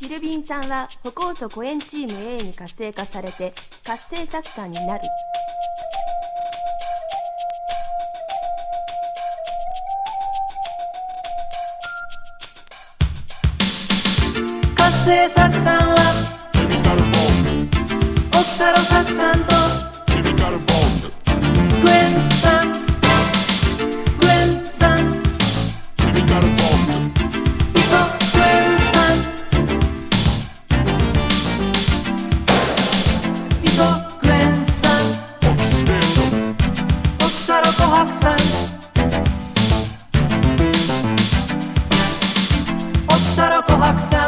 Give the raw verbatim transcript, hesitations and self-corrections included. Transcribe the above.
ヒルビン酸は歩酵素コエンチーム A に活性化されて活性酢酸になる。 活性酢酸はオキサロ酢酸とクエン酸クエン酸イソクエン酸イソクエン酸オキサロコハク酸オキサロコハク酸